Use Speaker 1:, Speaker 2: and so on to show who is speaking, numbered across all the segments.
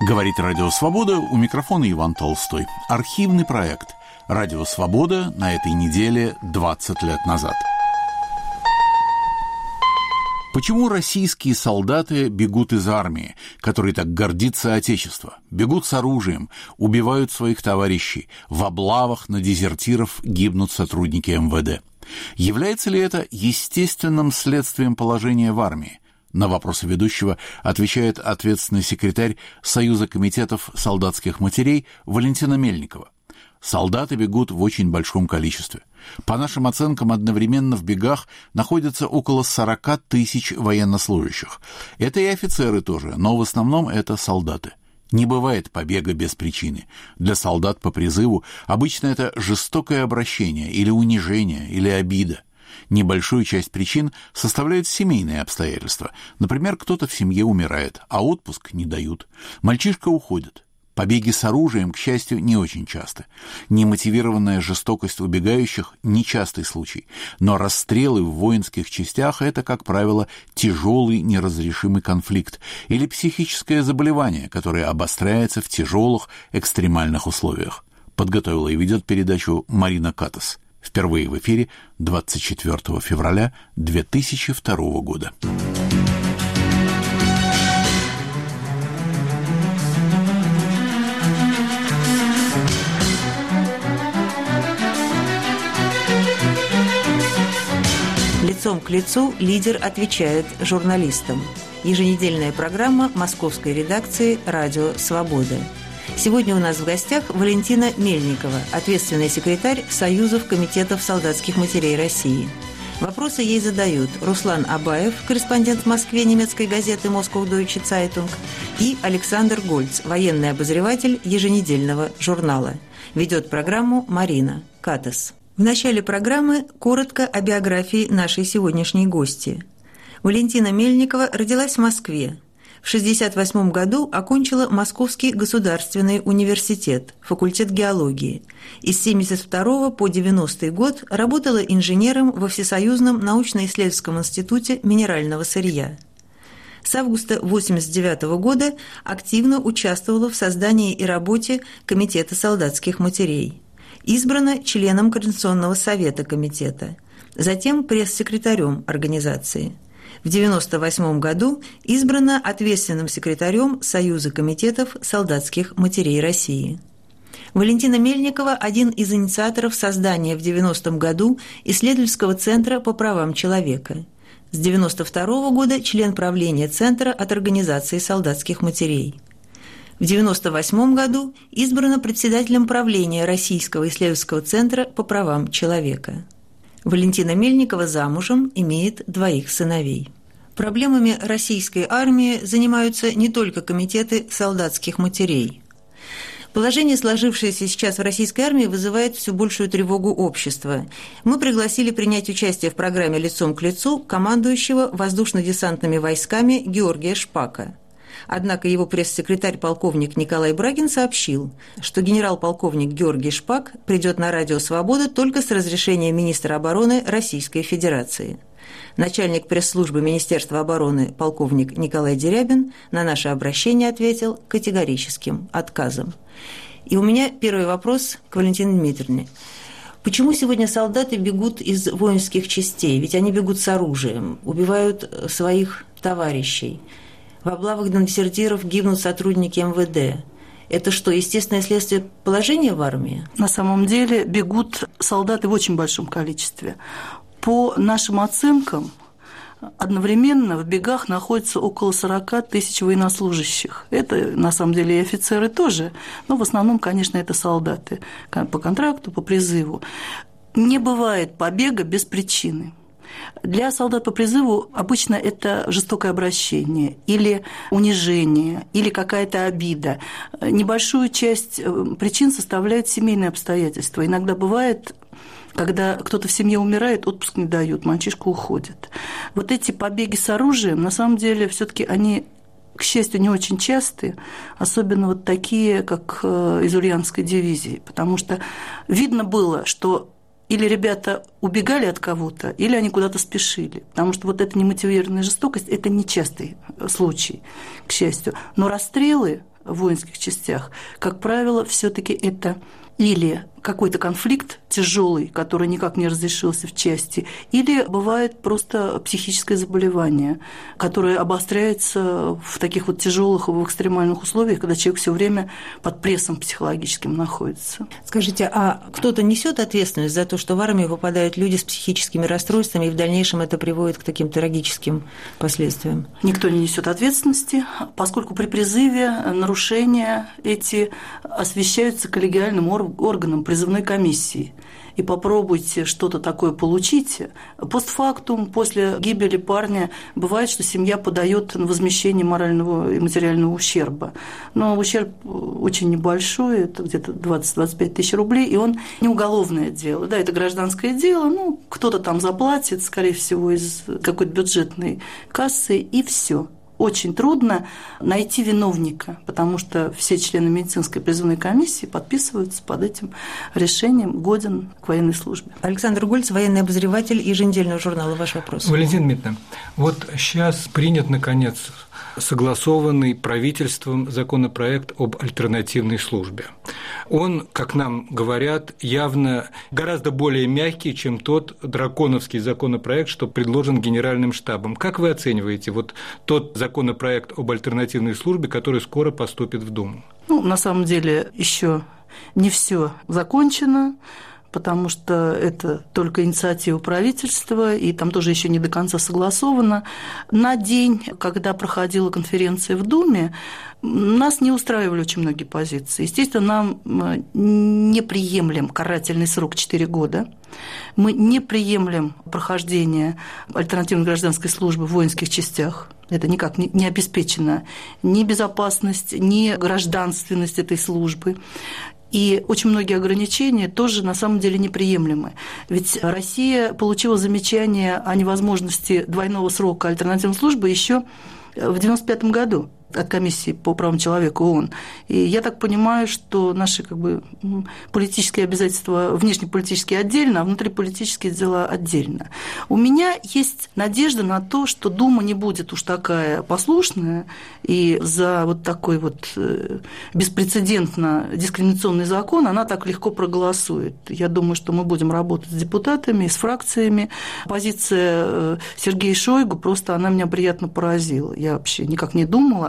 Speaker 1: Говорит Радио Свобода, у микрофона Иван Толстой. Архивный проект «Радио Свобода» на этой неделе 20 лет назад. Почему российские солдаты бегут из армии, которой так гордится Отечество? Бегут с оружием, убивают своих товарищей, в облавах на дезертиров гибнут сотрудники МВД. Является ли это естественным следствием положения в армии? На вопросы ведущего отвечает ответственный секретарь Союза комитетов солдатских матерей Валентина Мельникова. Солдаты бегут в очень большом количестве. По нашим оценкам, одновременно в бегах находится около 40 тысяч военнослужащих. Это и офицеры тоже, но в основном это солдаты. Не бывает побега без причины. Для солдат по призыву обычно это жестокое обращение или унижение, или обида. Небольшую часть причин составляют семейные обстоятельства. Например, кто-то в семье умирает, а отпуск не дают. Мальчишка уходит. Побеги с оружием, к счастью, не очень часто. Немотивированная жестокость убегающих – нечастый случай. Но расстрелы в воинских частях – это, как правило, тяжелый неразрешимый конфликт или психическое заболевание, которое обостряется в тяжелых экстремальных условиях. Подготовила и ведет передачу Марина Катас. Впервые в эфире 24 февраля 2002 года.
Speaker 2: Лицом к лицу лидер отвечает журналистам. Еженедельная программа московской редакции «Радио Свобода». Сегодня у нас в гостях Валентина Мельникова, ответственный секретарь Союзов комитетов солдатских матерей России. Вопросы ей задают Руслан Абаев, корреспондент в Москве немецкой газеты «Moskau Deutsche Zeitung», и Александр Гольц, военный обозреватель еженедельного журнала. Ведет программу Марина Катас. В начале программы коротко о биографии нашей сегодняшней гости. Валентина Мельникова родилась в Москве. В 1968 году окончила Московский государственный университет, факультет геологии. И с 1972 по 1990 год работала инженером во Всесоюзном научно-исследовательском институте минерального сырья. С августа 1989 года активно участвовала в создании и работе Комитета солдатских матерей. Избрана членом Координационного совета комитета, затем пресс-секретарем организации. В 1998 году избрана ответственным секретарем Союза комитетов солдатских матерей России. Валентина Мельникова – один из инициаторов создания в 1990 году исследовательского центра по правам человека. С 1992 года член правления центра от организации солдатских матерей. В 1998 году избрана председателем правления Российского исследовательского центра по правам человека. Валентина Мельникова замужем, имеет 2 сыновей. Проблемами российской армии занимаются не только комитеты солдатских матерей. Положение, сложившееся сейчас в российской армии, вызывает все большую тревогу общества. Мы пригласили принять участие в программе «Лицом к лицу» командующего воздушно-десантными войсками Георгия Шпака. Однако его пресс-секретарь полковник Николай Брагин сообщил, что генерал-полковник Георгий Шпак придет на Радио Свобода только с разрешения министра обороны Российской Федерации. Начальник пресс-службы Министерства обороны полковник Николай Дерябин на наше обращение ответил категорическим отказом. И у меня первый вопрос к Валентине Дмитриевне. Почему сегодня солдаты бегут из воинских частей? Ведь они бегут с оружием, убивают своих товарищей. В облавах на дезертиров гибнут сотрудники МВД. Это что, естественное следствие положения в армии?
Speaker 3: На самом деле бегут солдаты в очень большом количестве. По нашим оценкам, одновременно в бегах находится около 40 тысяч военнослужащих. Это, на самом деле, и офицеры тоже, но в основном, конечно, это солдаты по контракту, по призыву. Не бывает побега без причины. Для солдат по призыву обычно это жестокое обращение или унижение, или какая-то обида. Небольшую часть причин составляют семейные обстоятельства. Иногда бывает, когда кто-то в семье умирает, отпуск не дают, мальчишка уходит. Вот эти побеги с оружием, на самом деле, все-таки они, к счастью, не очень частые, особенно вот такие, как из Ульяновской дивизии, потому что видно было, что или ребята убегали от кого-то, или они куда-то спешили. Потому что вот эта немотивированная жестокость – это нечастый случай, к счастью. Но расстрелы в воинских частях, как правило, все-таки это или какой-то конфликт тяжелый, который никак не разрешился в части, или бывает просто психическое заболевание, которое обостряется в таких вот тяжелых, в экстремальных условиях, когда человек все время под прессом психологическим находится.
Speaker 2: Скажите, а кто-то несет ответственность за то, что в армию попадают люди с психическими расстройствами, и в дальнейшем это приводит к таким трагическим последствиям?
Speaker 3: Никто не несет ответственности, поскольку при призыве нарушения эти освещаются коллегиальным органом призывной комиссии. И попробуйте что-то такое получить. Постфактум, после гибели парня, бывает, что семья подает на возмещение морального и материального ущерба. Но ущерб очень небольшой, это где-то 20-25 тысяч рублей, и он не уголовное дело. Да, это гражданское дело, кто-то там заплатит, скорее всего, из какой-то бюджетной кассы, и все. Очень трудно найти виновника, потому что все члены медицинской призывной комиссии подписываются под этим решением, годен к военной службе.
Speaker 2: Александр Гольц, военный обозреватель еженедельного журнала. Ваш вопрос.
Speaker 4: Валентина Дмитриевна, вот сейчас принят, наконец, согласованный правительством законопроект об альтернативной службе. Он, как нам говорят, явно гораздо более мягкий, чем тот драконовский законопроект, что предложен Генеральным штабом. Как вы оцениваете вот тот законопроект об альтернативной службе, который скоро поступит в Думу?
Speaker 3: На самом деле еще не все закончено, потому что это только инициатива правительства, и там тоже еще не до конца согласовано. На день, когда проходила конференция в Думе, нас не устраивали очень многие позиции. Естественно, нам неприемлем карательный срок 4 года. Мы не приемлем прохождение альтернативной гражданской службы в воинских частях. Это никак не обеспечена ни безопасность, ни гражданственность этой службы. И очень многие ограничения тоже на самом деле неприемлемы. Ведь Россия получила замечание о невозможности двойного срока альтернативной службы еще в 1995 году от Комиссии по правам человека ООН. И я так понимаю, что наши политические обязательства внешнеполитические отдельно, а внутриполитические дела отдельно. У меня есть надежда на то, что Дума не будет уж такая послушная, и за вот такой вот беспрецедентно дискриминационный закон она так легко проголосует. Я думаю, что мы будем работать с депутатами, с фракциями. Позиция Сергея Шойгу просто она меня приятно поразила. Я вообще никак не думала,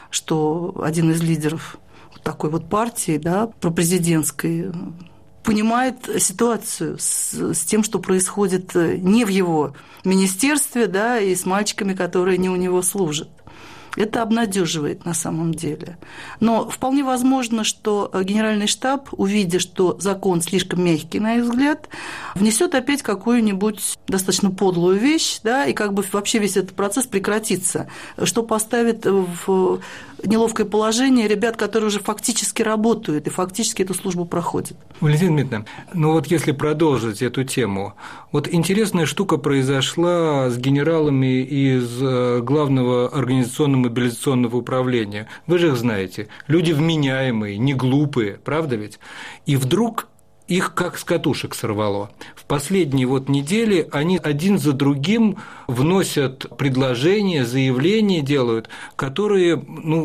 Speaker 3: что один из лидеров такой вот партии, да, пропрезидентской, понимает ситуацию с тем, что происходит не в его министерстве, да, и с мальчиками, которые не у него служат. Это обнадеживает на самом деле. Но вполне возможно, что Генеральный штаб, увидя, что закон слишком мягкий, на их взгляд, внесет опять какую-нибудь достаточно подлую вещь, да, и вообще весь этот процесс прекратится, что поставит в неловкое положение ребят, которые уже фактически работают и фактически эту службу проходят.
Speaker 4: Валентина Дмитриевна, вот если продолжить эту тему, вот интересная штука произошла с генералами из Главного организационно-мобилизационного управления. Вы же их знаете, люди вменяемые, не глупые, правда ведь? И вдруг их как с катушек сорвало. В последние недели они один за другим вносят предложения, заявления делают, которые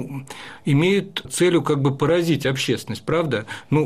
Speaker 4: имеют целью поразить общественность, правда?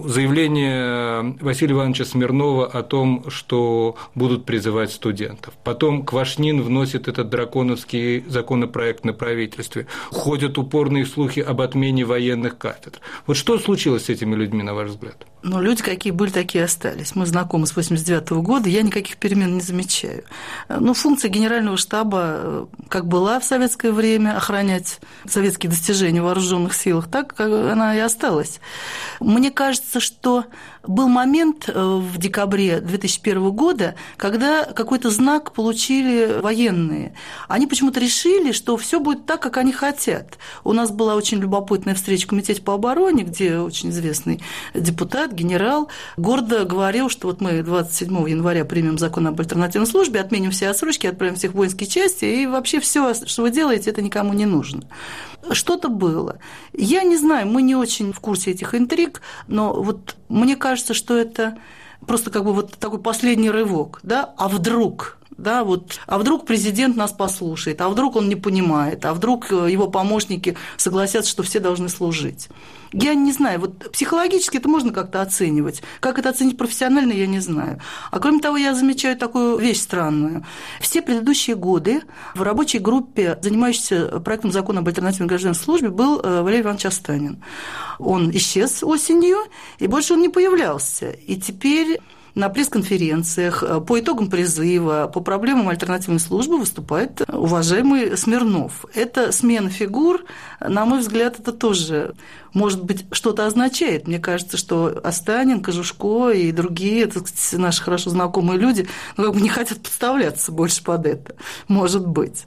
Speaker 4: Заявление Василия Ивановича Смирнова о том, что будут призывать студентов. Потом Квашнин вносит этот драконовский законопроект на правительстве. Ходят упорные слухи об отмене военных кафедр. Вот что случилось с этими людьми, на ваш взгляд?
Speaker 3: Люди какие были, такие остались. Мы знакомы с 1989 года, я никаких перемен не замечаю. Функция Генерального штаба как была в советское время охранять советские достижения в вооруженных силах, так она и осталась. Мне кажется, что был момент в декабре 2001 года, когда какой-то знак получили военные. Они почему-то решили, что все будет так, как они хотят. У нас была очень любопытная встреча в Комитете по обороне, где очень известный депутат, генерал, гордо говорил, что мы 27 января примем закон об альтернативной службе, отменим все отсрочки, отправим всех в воинские части, и вообще все, что вы делаете, это никому не нужно. Что-то было. Я не знаю, мы не очень в курсе этих интриг, но мне кажется, что это просто такой последний рывок, да, а вдруг Да, вот, а вдруг президент нас послушает, а вдруг он не понимает, а вдруг его помощники согласятся, что все должны служить. Я не знаю, вот психологически это можно как-то оценивать. Как это оценить профессионально, я не знаю. А кроме того, я замечаю такую вещь странную. Все предыдущие годы в рабочей группе, занимающейся проектом закона об альтернативной гражданской службе, был Валерий Иванович Останин. Он исчез осенью, и больше он не появлялся. И теперь на пресс-конференциях по итогам призыва, по проблемам альтернативной службы выступает уважаемый Смирнов. Это смена фигур, на мой взгляд, это тоже, может быть, что-то означает. Мне кажется, что Останин, Кожушко и другие, так сказать, наши хорошо знакомые люди, как бы не хотят подставляться больше под это. Может быть.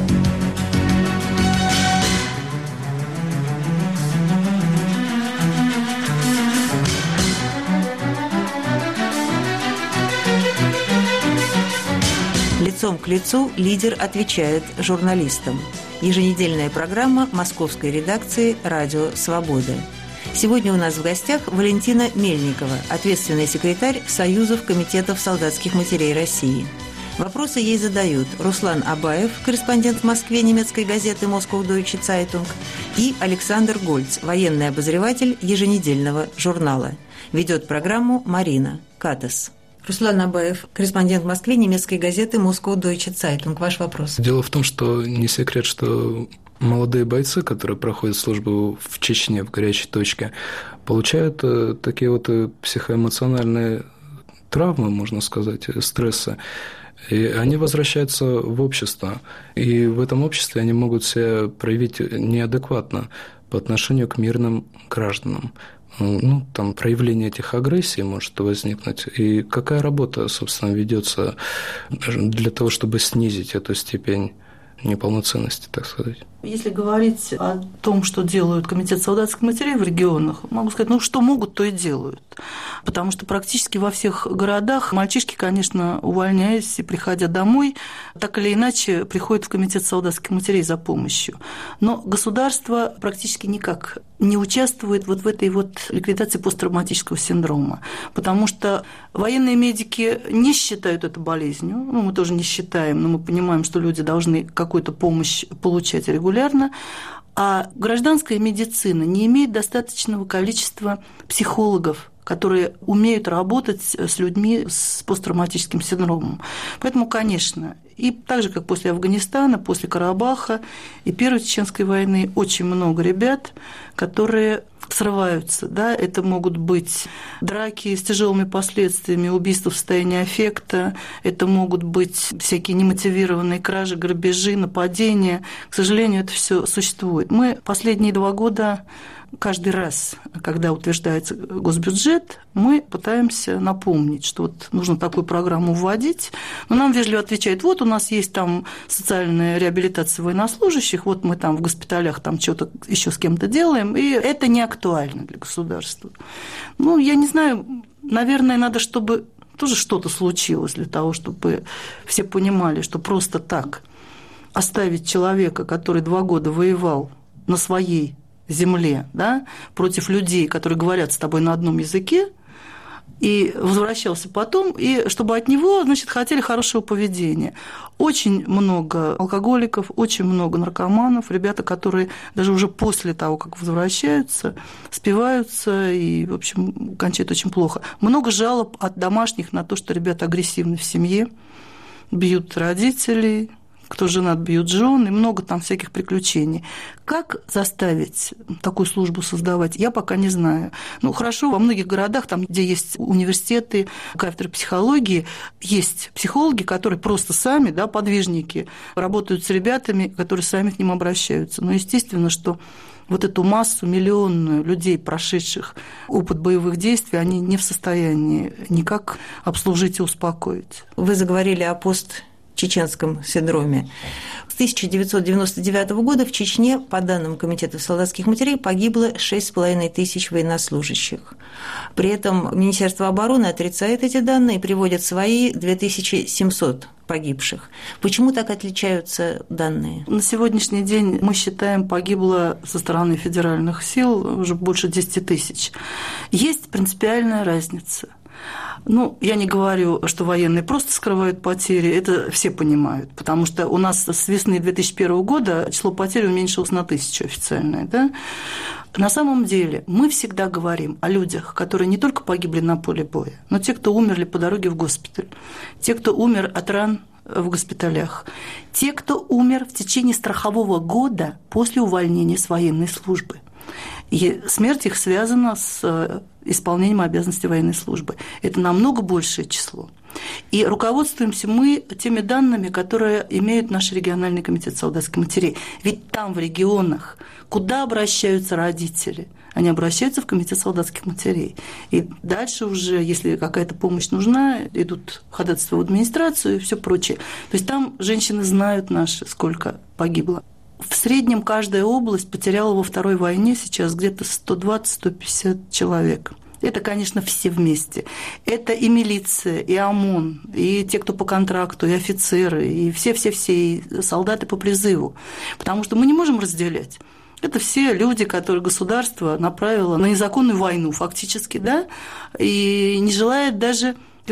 Speaker 2: Лицом к лицу лидер отвечает журналистам. Еженедельная программа московской редакции «Радио Свобода». Сегодня у нас в гостях Валентина Мельникова, ответственный секретарь Союзов комитетов солдатских матерей России. Вопросы ей задают Руслан Абаев, корреспондент в Москве немецкой газеты «Москоу Дойче Цайтунг», и Александр Гольц, военный обозреватель еженедельного журнала. Ведет программу Марина Катас. Руслан Абаев, корреспондент в Москве немецкой газеты «Москоу Дойче Цайтунг». Ваш вопрос.
Speaker 5: Дело в том, что не секрет, что молодые бойцы, которые проходят службу в Чечне, в горячей точке, получают такие вот психоэмоциональные травмы, можно сказать, стрессы, и они возвращаются в общество. И в этом обществе они могут себя проявить неадекватно по отношению к мирным гражданам. Ну, там проявление этих агрессий может возникнуть. И какая работа, собственно, ведется для того, чтобы снизить эту степень неполноценности, так сказать?
Speaker 3: Если говорить о том, что делают комитет солдатских матерей в регионах, могу сказать, ну, что могут, то и делают. Потому что практически во всех городах мальчишки, конечно, увольняясь и приходя домой, так или иначе приходят в комитет солдатских матерей за помощью. Но государство практически никак не участвует вот в этой вот ликвидации посттравматического синдрома. Потому что военные медики не считают это болезнью, ну, мы тоже не считаем, но мы понимаем, что люди должны какую-то помощь получать регулярно, а гражданская медицина не имеет достаточного количества психологов, которые умеют работать с людьми с посттравматическим синдромом. Поэтому, конечно, и так же, как после Афганистана, после Карабаха и Первой Чеченской войны, очень много ребят, которые срываются. Да? Это могут быть драки с тяжелыми последствиями, убийства в состоянии аффекта, это могут быть всякие немотивированные кражи, грабежи, нападения. К сожалению, это все существует. Мы последние 2 года каждый раз, когда утверждается госбюджет, мы пытаемся напомнить, что вот нужно такую программу вводить, но нам вежливо отвечают, вот у нас есть там социальная реабилитация военнослужащих, вот мы там в госпиталях там что-то еще с кем-то делаем, и это не актуально для государства. Ну, я не знаю, наверное, надо, чтобы тоже что-то случилось для того, чтобы все понимали, что просто так оставить человека, который 2 года воевал на своей земле, да, против людей, которые говорят с тобой на одном языке, и возвращался потом, и чтобы от него, значит, хотели хорошего поведения. Очень много алкоголиков, очень много наркоманов, ребята, которые даже уже после того, как возвращаются, спиваются и, в общем, кончают очень плохо. Много жалоб от домашних на то, что ребята агрессивны в семье, бьют родителей, кто женат, бьют жен, и много там всяких приключений. Как заставить такую службу создавать, я пока не знаю. Ну, хорошо, во многих городах, там, где есть университеты, кафедры психологии, есть психологи, которые просто сами, да, подвижники, работают с ребятами, которые сами к ним обращаются. Но естественно, что вот эту массу миллионную людей, прошедших опыт боевых действий, они не в состоянии никак обслужить и успокоить.
Speaker 2: Вы заговорили о постчеченском синдроме. С 1999 года в Чечне, по данным Комитета солдатских матерей, погибло 6,5 тысяч военнослужащих. При этом Министерство обороны отрицает эти данные и приводит свои 2700 погибших. Почему так отличаются данные?
Speaker 3: На сегодняшний день, мы считаем, погибло со стороны федеральных сил уже больше 10 тысяч. Есть принципиальная разница. Ну, я не говорю, что военные просто скрывают потери, это все понимают, потому что у нас с весны 2001 года число потерь уменьшилось на 1000 официальное, да? На самом деле мы всегда говорим о людях, которые не только погибли на поле боя, но те, кто умерли по дороге в госпиталь, те, кто умер от ран в госпиталях, те, кто умер в течение страхового года после увольнения с военной службы. И смерть их связана с исполнением обязанностей военной службы. Это намного большее число. И руководствуемся мы теми данными, которые имеют наш региональный комитет солдатских матерей. Ведь там, в регионах, куда обращаются родители? Они обращаются в комитет солдатских матерей. И дальше уже, если какая-то помощь нужна, идут ходатайства в администрацию и все прочее. То есть там женщины знают наши, сколько погибло. В среднем каждая область потеряла во Второй войне сейчас где-то 120-150 человек. Это, конечно, все вместе. Это и милиция, и ОМОН, и те, кто по контракту, и офицеры, и все-все-все, и солдаты по призыву. Потому что мы не можем разделять. Это все люди, которые государство направило на незаконную войну фактически, да, и не желает даже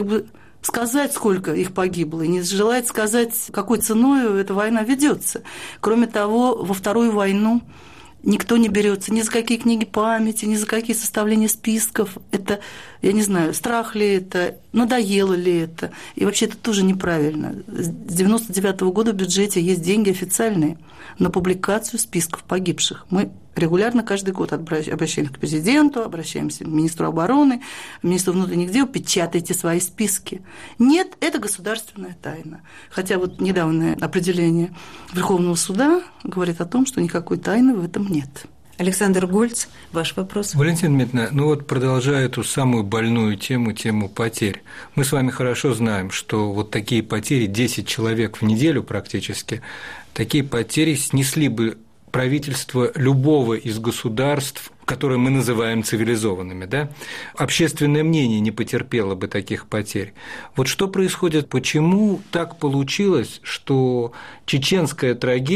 Speaker 3: сказать, сколько их погибло, и не желает сказать, какой ценой эта война ведется. Кроме того, во Вторую войну никто не берется ни за какие книги памяти, ни за какие составления списков. Это, я не знаю, страх ли это, надоело ли это. И вообще это тоже неправильно. С 1999 года в бюджете есть деньги официальные на публикацию списков погибших. Мы регулярно каждый год обращаемся к президенту, обращаемся к министру обороны, министру внутренних дел, печатайте свои списки. Нет, это государственная тайна. Хотя вот недавнее определение Верховного суда говорит о том, что никакой тайны в этом нет.
Speaker 2: Александр Гольц, ваш вопрос.
Speaker 4: Валентина Дмитриевна, продолжая эту самую больную тему потерь, мы с вами хорошо знаем, что вот такие потери, 10 человек в неделю практически, такие потери снесли бы правительство любого из государств, которые мы называем цивилизованными, да? Общественное мнение не потерпело бы таких потерь. Вот что происходит, почему так получилось, что чеченская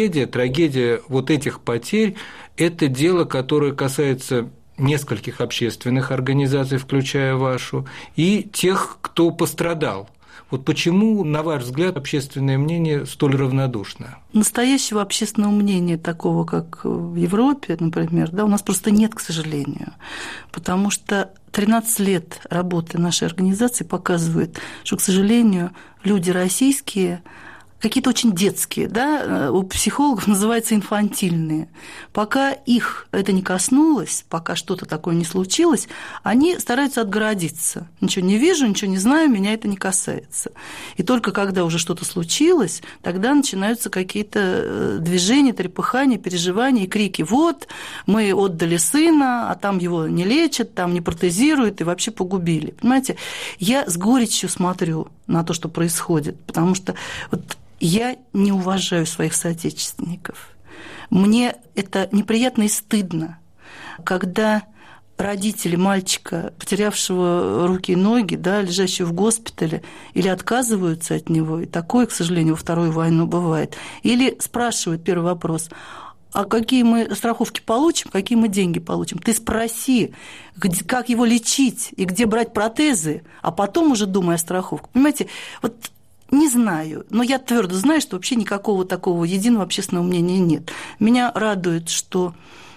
Speaker 4: трагедия вот этих потерь – это дело, которое касается нескольких общественных организаций, включая вашу, и тех, кто пострадал. Вот почему, на ваш взгляд, общественное мнение столь равнодушно?
Speaker 3: Настоящего общественного мнения, такого, как в Европе, например, да, у нас просто нет, к сожалению. Потому что 13 лет работы нашей организации показывают, что, к сожалению, люди российские какие-то очень детские, да, у психологов называется инфантильные. Пока их это не коснулось, пока что-то такое не случилось, они стараются отгородиться. Ничего не вижу, ничего не знаю, меня это не касается. И только когда уже что-то случилось, тогда начинаются какие-то движения, трепыхания, переживания и крики. Вот, мы отдали сына, а там его не лечат, там не протезируют и вообще погубили. Понимаете, я с горечью смотрю на то, что происходит, потому что вот я не уважаю своих соотечественников. Мне это неприятно и стыдно, когда родители мальчика, потерявшего руки и ноги, да, лежащего в госпитале, или отказываются от него, и такое, к сожалению, во Вторую войну бывает, или спрашивают первый вопрос: а какие мы страховки получим, какие мы деньги получим? Ты спроси, как его лечить и где брать протезы, а потом уже думай о страховке. Понимаете, вот не знаю, но я твердо знаю, что вообще никакого такого единого общественного мнения нет. Меня радует, что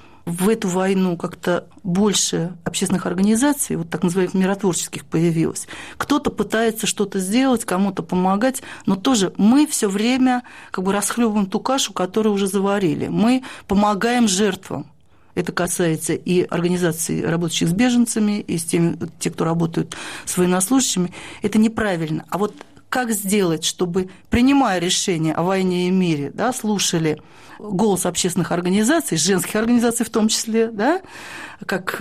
Speaker 3: в эту войну как-то больше общественных организаций, вот так называемых миротворческих, появилось. Кто-то пытается что-то сделать, кому-то помогать, но тоже мы все время расхлебываем ту кашу, которую уже заварили. Мы помогаем жертвам. Это касается и организаций, работающих с беженцами, и с теми, те, кто работают с военнослужащими. Это неправильно. А вот как сделать, чтобы, принимая решение о войне и мире, да, слушали голос общественных организаций, женских организаций в том числе, да, как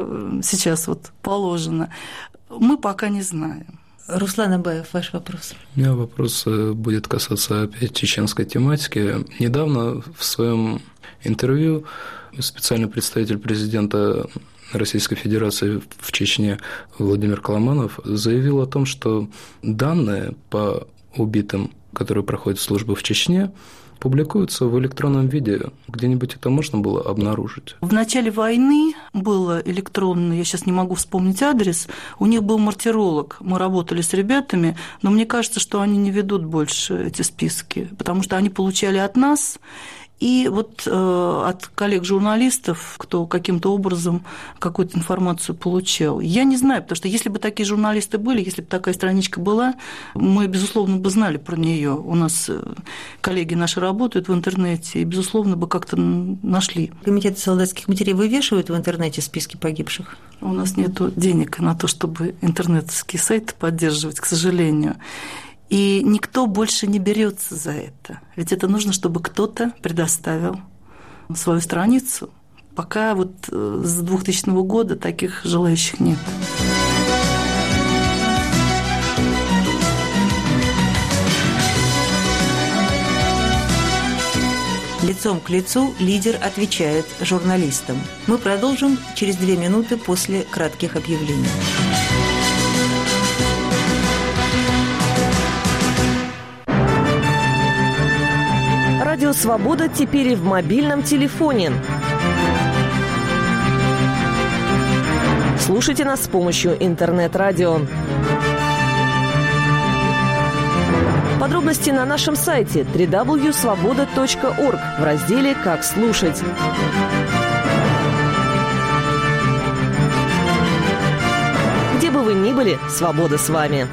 Speaker 3: сейчас вот положено, мы пока не знаем.
Speaker 2: Руслан Абаев, ваш вопрос.
Speaker 5: У меня вопрос будет касаться опять чеченской тематики. Недавно в своем интервью специальный представитель президента Российской Федерации в Чечне Владимир Коломанов заявил о том, что данные по убитым, которые проходят службу в Чечне, публикуются в электронном виде. Где-нибудь это можно было обнаружить?
Speaker 3: В начале войны было электронно, я сейчас не могу вспомнить адрес, у них был мартиролог, мы работали с ребятами, но мне кажется, что они не ведут больше эти списки, потому что они получали от нас, и вот от коллег-журналистов, кто каким-то образом какую-то информацию получал. Я не знаю, потому что если бы такие журналисты были, если бы такая страничка была, мы, безусловно, бы знали про нее. У нас коллеги наши работают в интернете, и, безусловно, бы как-то нашли.
Speaker 2: Комитет солдатских матерей вывешивает в интернете списки погибших?
Speaker 3: У нас нет денег на то, чтобы интернетовские сайты поддерживать, к сожалению. И никто больше не берется за это. Ведь это нужно, чтобы кто-то предоставил свою страницу. Пока вот с 2000 года таких желающих нет.
Speaker 2: Лицом к лицу лидер отвечает журналистам. Мы продолжим через 2 минуты после кратких объявлений.
Speaker 6: Радио «Свобода» теперь и в мобильном телефоне. Слушайте нас с помощью интернет-радио. Подробности на нашем сайте www.svoboda.org в разделе «Как слушать». Где бы вы ни были, свобода с вами.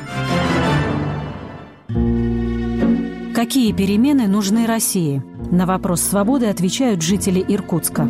Speaker 7: Какие перемены нужны России? На вопрос «Свободы» отвечают жители Иркутска.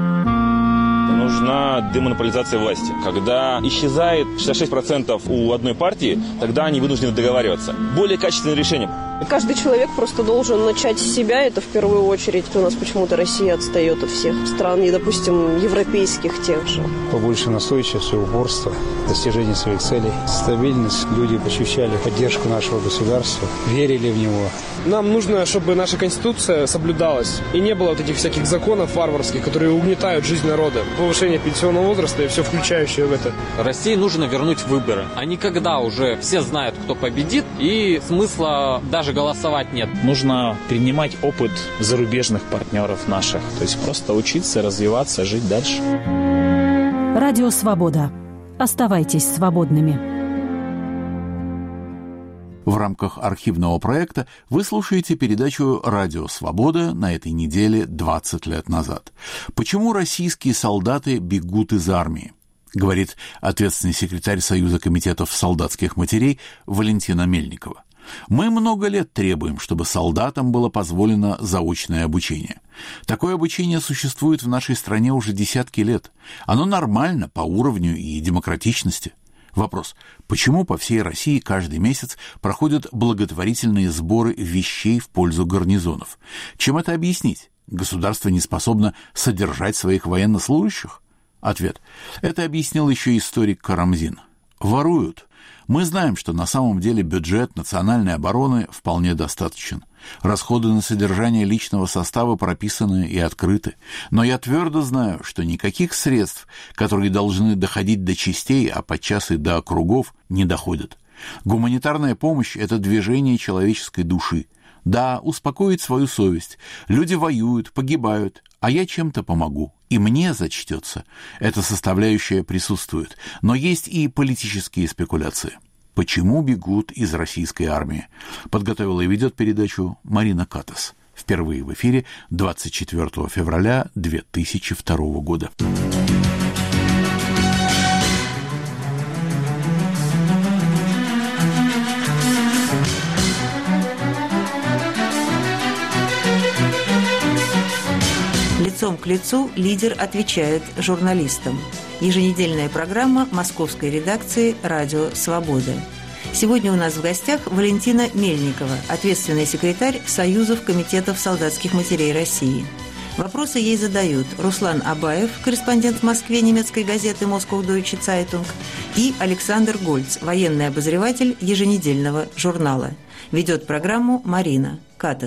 Speaker 8: Нужна демонополизация власти. Когда исчезает 66% у одной партии, тогда они вынуждены договариваться. Более качественное решение.
Speaker 9: Каждый человек просто должен начать с себя, это в первую очередь. У нас почему-то Россия отстает от всех стран, и, допустим, европейских тех же.
Speaker 10: Побольше настойчивости, упорства, достижения своих целей, стабильность. Люди ощущали поддержку нашего государства, верили в него.
Speaker 11: Нам нужно, чтобы наша Конституция соблюдалась, и не было вот этих всяких законов варварских, которые угнетают жизнь народа. Повышение пенсионного возраста и все включающее в это.
Speaker 12: России нужно вернуть выборы. А не когда уже все знают, кто победит, и смысла даже голосовать нет.
Speaker 13: Нужно перенимать опыт зарубежных партнеров наших. То есть просто учиться, развиваться, жить дальше.
Speaker 7: Радио «Свобода». Оставайтесь свободными.
Speaker 1: В рамках архивного проекта вы слушаете передачу «Радио Свобода» на этой неделе 20 лет назад. Почему российские солдаты бегут из армии? Говорит ответственный секретарь Союза комитетов солдатских матерей Валентина Мельникова. Мы много лет требуем, чтобы солдатам было позволено заочное обучение. Такое обучение существует в нашей стране уже десятки лет. Оно нормально по уровню и демократичности. Вопрос: почему по всей России каждый месяц проходят благотворительные сборы вещей в пользу гарнизонов? Чем это объяснить? Государство не способно содержать своих военнослужащих? Ответ: это объяснил еще историк Карамзин. Воруют. Мы знаем, что на самом деле бюджет национальной обороны вполне достаточен. Расходы на содержание личного состава прописаны и открыты. Но я твердо знаю, что никаких средств, которые должны доходить до частей, а подчас и до округов, не доходят. Гуманитарная помощь – это движение человеческой души. Да, успокоить свою совесть. Люди воюют, погибают, а я чем-то помогу. И мне зачтется. Эта составляющая присутствует. Но есть и политические спекуляции. Почему бегут из российской армии? Подготовила и ведет передачу Марина Катас. Впервые в эфире 24 февраля 2002 года.
Speaker 2: Лицом к лицу лидер отвечает журналистам. Еженедельная программа московской редакции «Радио Свобода». Сегодня у нас в гостях Валентина Мельникова, ответственный секретарь Союзов комитетов солдатских матерей России. Вопросы ей задают Руслан Абаев, корреспондент в Москве немецкой газеты «Москоу Дойче Цайтунг», и Александр Гольц, военный обозреватель еженедельного журнала. Ведет программу Марина Катас.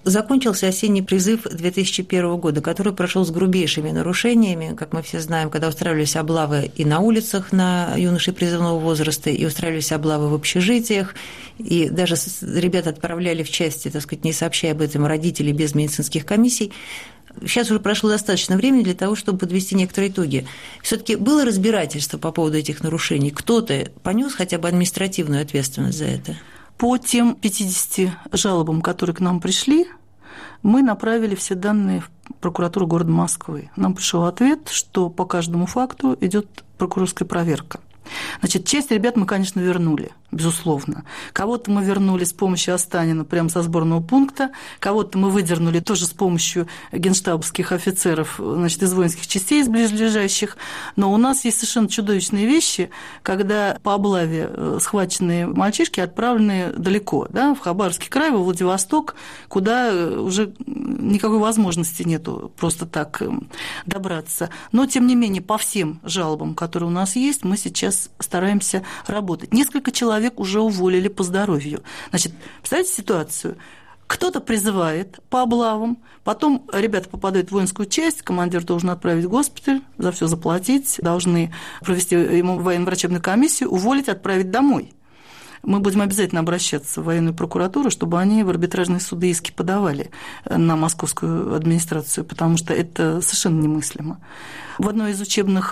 Speaker 2: Закончился осенний призыв 2001 года, который прошел с грубейшими нарушениями, как мы все знаем, когда устраивались облавы и на улицах на юношей призывного возраста, и устраивались облавы в общежитиях, и даже ребят отправляли в части, так сказать, не сообщая об этом родителей без медицинских комиссий. Сейчас уже прошло достаточно времени для того, чтобы подвести некоторые итоги. Все-таки было разбирательство по поводу этих нарушений? Кто-то понес хотя бы административную ответственность за это?
Speaker 3: По тем 50 жалобам, которые к нам пришли, мы направили все данные в прокуратуру города Москвы. Нам пришел ответ, что по каждому факту идет прокурорская проверка. Значит, часть ребят мы, конечно, вернули, безусловно. Кого-то мы вернули с помощью Останина прямо со сборного пункта, кого-то мы выдернули тоже с помощью генштабовских офицеров, значит, из воинских частей, из близлежащих. Но у нас есть совершенно чудовищные вещи, когда по облаве схваченные мальчишки отправлены далеко, да, в Хабаровский край, во Владивосток, куда уже никакой возможности нету просто так добраться. Но, тем не менее, по всем жалобам, которые у нас есть, мы сейчас стараемся работать. Несколько человек уже уволили по здоровью. Значит, представьте ситуацию. Кто-то призывает по облавам, потом ребята попадают в воинскую часть, командир должен отправить в госпиталь, за все заплатить, должны провести ему военно-врачебную комиссию, уволить, отправить домой. Мы будем обязательно обращаться в военную прокуратуру, чтобы они в арбитражные суды иски подавали на московскую администрацию, потому что это совершенно немыслимо. В одно из учебных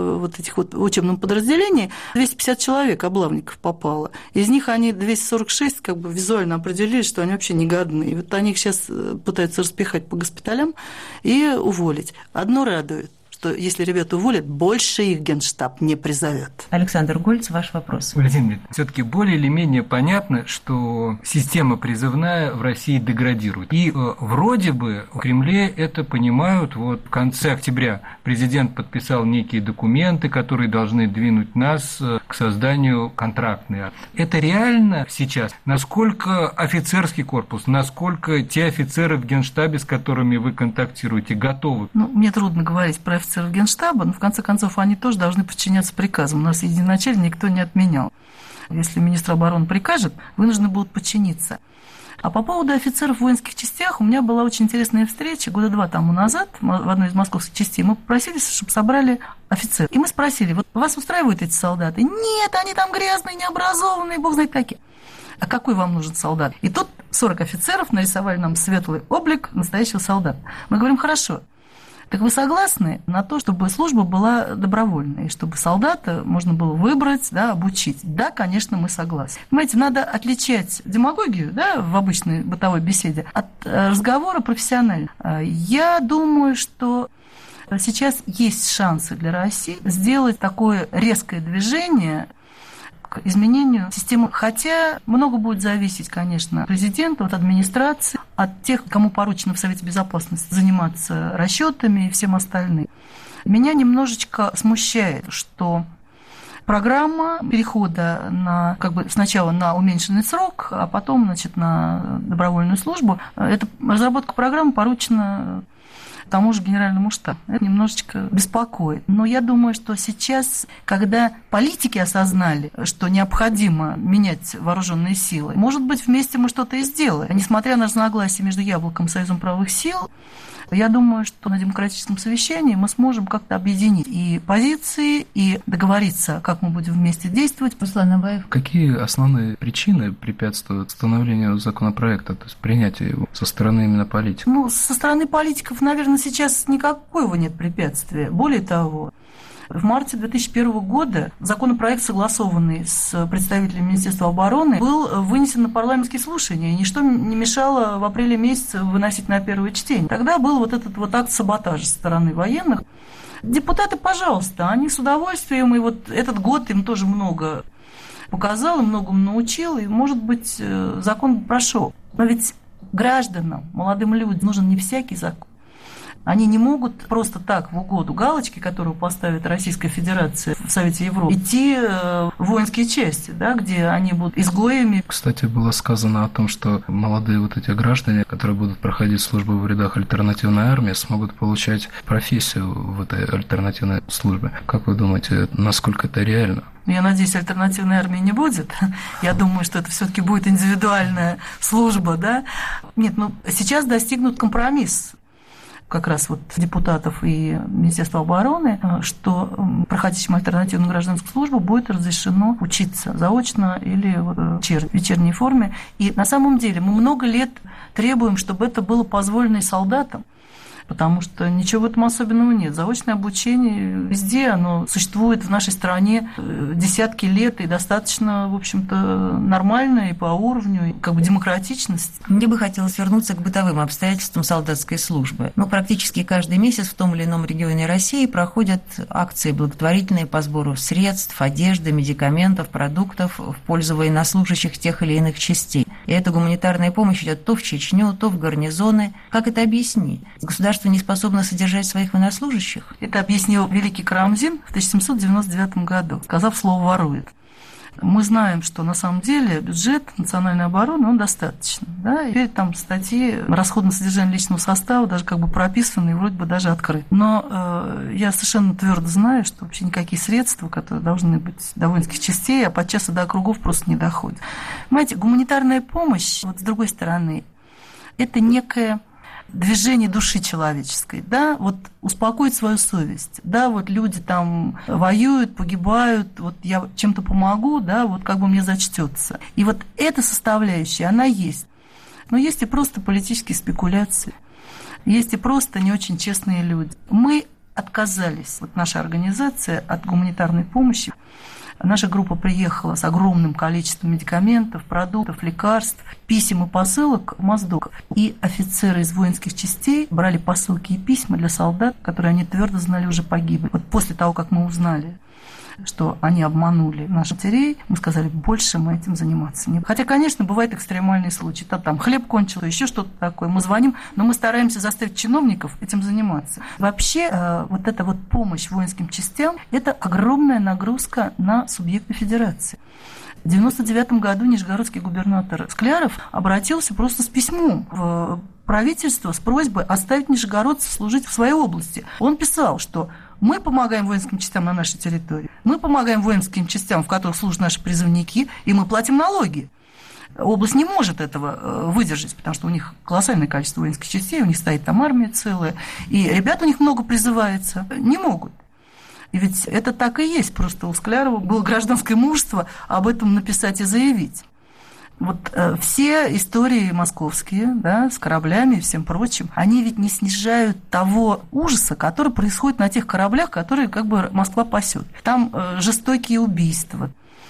Speaker 3: учебном подразделении 250 человек, облавников, попало. Из них они 246 как бы визуально определили, что они вообще негодны. И вот они их сейчас пытаются распихать по госпиталям и уволить. Одно радует, что если ребята уволят, больше их Генштаб не призовет.
Speaker 2: Александр Гольц, ваш вопрос.
Speaker 4: Владимир, все-таки более или менее понятно, что система призывная в России деградирует. И вроде бы в Кремле это понимают. Вот в конце октября президент подписал некие документы, которые должны двинуть нас к созданию контрактной армии. Это реально сейчас? Насколько офицерский корпус, насколько те офицеры в Генштабе, с которыми вы контактируете, готовы?
Speaker 3: Мне трудно говорить про офицеров Генштаба, но в конце концов они тоже должны подчиняться приказам. У нас единоначалие никто не отменял. Если министр обороны прикажет, вынуждены будут подчиниться. А по поводу офицеров в воинских частях у меня была очень интересная встреча 2 года тому назад в одной из московских частей. Мы попросили, чтобы собрали офицеров. И мы спросили, вот вас устраивают эти солдаты? Нет, они там грязные, необразованные, бог знает какие. А какой вам нужен солдат? И тут 40 офицеров нарисовали нам светлый облик настоящего солдата. Мы говорим, хорошо. Так вы согласны на то, чтобы служба была добровольной, чтобы солдата можно было выбрать, да, обучить? Да, конечно, мы согласны. Понимаете, надо отличать демагогию, да, в обычной бытовой беседе от разговора профессионального. Я думаю, что сейчас есть шансы для России сделать такое резкое движение к изменению системы. Хотя много будет зависеть, конечно, от президента, от администрации, от тех, кому поручено в Совете Безопасности заниматься расчетами и всем остальным. Меня немножечко смущает, что программа перехода на, сначала на уменьшенный срок, а потом, на добровольную службу, эта разработка программы поручена тому же генеральному штабу. Это немножечко беспокоит. Но я думаю, что сейчас, когда политики осознали, что необходимо менять вооруженные силы, может быть, вместе мы что-то и сделаем. Несмотря на разногласия между Яблоком и Союзом правых сил, я думаю, что на демократическом совещании мы сможем как-то объединить и позиции, и договориться, как мы будем вместе действовать. Руслан Абаев.
Speaker 5: Какие основные причины препятствуют становлению законопроекта, то есть принятию его со стороны именно политиков?
Speaker 3: Со стороны политиков, наверное, сейчас никакого нет препятствия. Более того, в марте 2001 года законопроект, согласованный с представителями Министерства обороны, был вынесен на парламентские слушания, и ничто не мешало в апреле месяце выносить на первое чтение. Тогда был этот акт саботажа со стороны военных. Депутаты, пожалуйста, они с удовольствием, и этот год им тоже много показал, и многому научил, и, может быть, закон прошел. Но ведь гражданам, молодым людям нужен не всякий закон. Они не могут просто так в угоду галочки, которую поставит Российская Федерация в Совете Европы, идти в воинские части, да, где они будут изгоями.
Speaker 5: Кстати, было сказано о том, что молодые эти граждане, которые будут проходить службу в рядах альтернативной армии, смогут получать профессию в этой альтернативной службе. Как вы думаете, насколько это реально?
Speaker 3: Я надеюсь, альтернативной армии не будет. Я думаю, что это все-таки будет индивидуальная служба, да? Нет, сейчас достигнут компромисс как раз вот депутатов и Министерства обороны, что проходящим альтернативную гражданскую службу будет разрешено учиться заочно или в вечерней форме. И на самом деле мы много лет требуем, чтобы это было позволено и солдатам, потому что ничего в этом особенного нет. Заочное обучение везде, оно существует в нашей стране десятки лет и достаточно, в общем-то, нормально и по уровню, и как бы демократичность.
Speaker 2: Мне бы хотелось вернуться к бытовым обстоятельствам солдатской службы. Практически каждый месяц в том или ином регионе России проходят акции благотворительные по сбору средств, одежды, медикаментов, продуктов в пользу военнослужащих тех или иных частей. И эта гуманитарная помощь идет то в Чечню, то в гарнизоны. Как это объяснить? Государство не способно содержать своих военнослужащих?
Speaker 3: Это объяснил великий Карамзин в 1799 году, сказав слово «ворует». Мы знаем, что на самом деле бюджет национальной обороны, он достаточный. Да? И теперь там статьи расход на содержание личного состава даже как бы прописаны и вроде бы даже открыты. Но я совершенно твердо знаю, что вообще никакие средства, которые должны быть до воинских частей, а подчас и до округов просто не доходят. Понимаете, гуманитарная помощь, вот с другой стороны, это некое движение души человеческой, да, вот успокоить свою совесть, да, вот люди там воюют, погибают, вот я чем-то помогу, да, вот как бы мне зачтется. И вот эта составляющая, она есть. Но есть и просто политические спекуляции, есть и просто не очень честные люди. Мы отказались, вот наша организация, от гуманитарной помощи. Наша группа приехала с огромным количеством медикаментов, продуктов, лекарств, писем и посылок в Моздок. И офицеры из воинских частей брали посылки и письма для солдат, которые они твердо знали уже погибли. Вот после того, как мы узнали, что они обманули наших матерей, мы сказали, больше мы этим заниматься не будем. Хотя, конечно, бывают экстремальные случаи. Там хлеб кончился, еще что-то такое. Мы звоним, но мы стараемся заставить чиновников этим заниматься. Вообще, вот эта вот помощь воинским частям – это огромная нагрузка на субъекты федерации. В 1999 году нижегородский губернатор Скляров обратился просто с письмом в правительство с просьбой оставить нижегородцев служить в своей области. Он писал, что мы помогаем воинским частям на нашей территории, мы помогаем воинским частям, в которых служат наши призывники, и мы платим налоги. Область не может этого выдержать, потому что у них колоссальное количество воинских частей, у них стоит там армия целая, и ребят у них много призывается, не могут. И ведь это так и есть, просто у Склярова было гражданское мужество об этом написать и заявить. Вот все истории московские, да, с кораблями и всем прочим, они ведь не снижают того ужаса, который происходит на тех кораблях, которые как бы Москва пасет. Там жестокие убийства,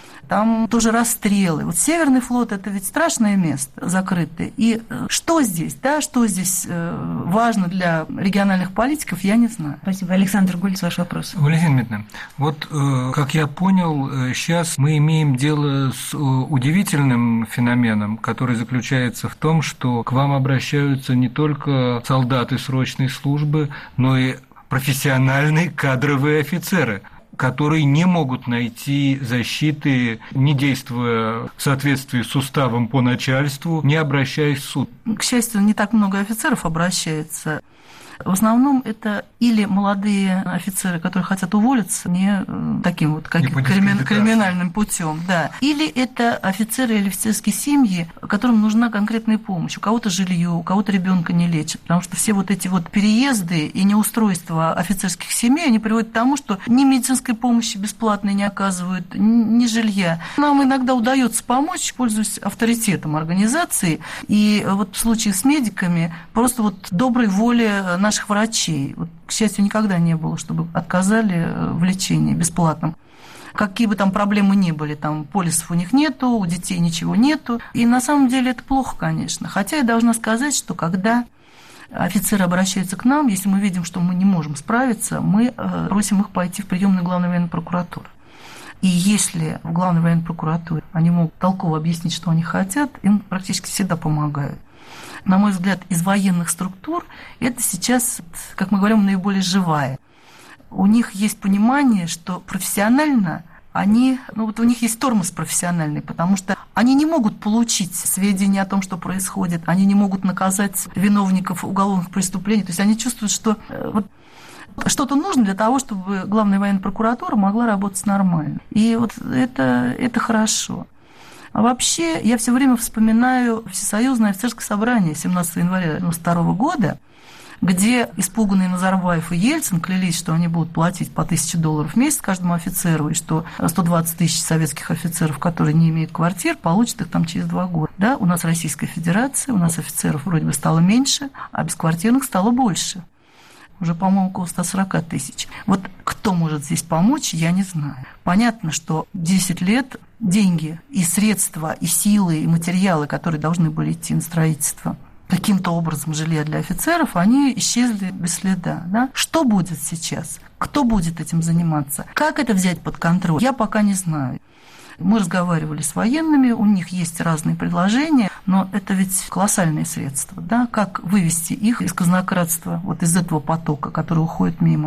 Speaker 3: там тоже расстрелы. Вот Северный флот – это ведь страшное место, закрытое. И что здесь, да, что здесь важно для региональных политиков, я не знаю.
Speaker 2: Спасибо. Александр Гульц, ваш вопрос.
Speaker 4: Валентина Дмитриевна, вот, как я понял, сейчас мы имеем дело с удивительным феноменом, который заключается в том, что к вам обращаются не только солдаты срочной службы, но и профессиональные кадровые офицеры, которые не могут найти защиты, не действуя в соответствии с уставом по начальству, не обращаясь в суд.
Speaker 3: К счастью, не так много офицеров обращается. В основном это или молодые офицеры, которые хотят уволиться не таким вот криминальным путем, да. Или это офицеры или офицерские семьи, которым нужна конкретная помощь. У кого-то жилье, у кого-то ребенка не лечат, потому что все вот эти вот переезды и неустройства офицерских семей, они приводят к тому, что ни медицинской помощи бесплатной не оказывают, ни жилья. Нам иногда удается помочь, пользуясь авторитетом организации, и вот в случае с медиками просто вот доброй воли наших врачей. Вот, к счастью, никогда не было, чтобы отказали в лечении бесплатном. Какие бы там проблемы ни были, там полисов у них нету, у детей ничего нету. И на самом деле это плохо, конечно. Хотя я должна сказать, что когда офицеры обращаются к нам, если мы видим, что мы не можем справиться, мы просим их пойти в приемную главной военной прокуратуры. И если в главной военной прокуратуре они могут толково объяснить, что они хотят, им практически всегда помогают. На мой взгляд, из военных структур это сейчас, как мы говорим, наиболее живая. У них есть понимание, что профессионально они, вот у них есть тормоз профессиональный, потому что они не могут получить сведения о том, что происходит, они не могут наказать виновников уголовных преступлений, то есть они чувствуют, что вот Что-то нужно для того, чтобы Главная военная прокуратура могла работать нормально. И вот это хорошо. А вообще, я все время вспоминаю Всесоюзное офицерское собрание 17 января 1992 года, где испуганные Назарбаев и Ельцин клялись, что они будут платить по $1000 в месяц каждому офицеру, и что 120 тысяч советских офицеров, которые не имеют квартир, получат их там через 2 года. Да, у нас Российская Федерация, у нас офицеров вроде бы стало меньше, а бесквартирных стало больше. Уже, по-моему, около 140 тысяч. Вот кто может здесь помочь, я не знаю. Понятно, что 10 лет деньги и средства, и силы, и материалы, которые должны были идти на строительство каким-то образом жилья для офицеров, они исчезли без следа. Да? Что будет сейчас? Кто будет этим заниматься? Как это взять под контроль? Я пока не знаю. Мы разговаривали с военными, у них есть разные предложения, но это ведь колоссальные средства. Да? Как вывести их из казнократства, вот из этого потока, который уходит мимо?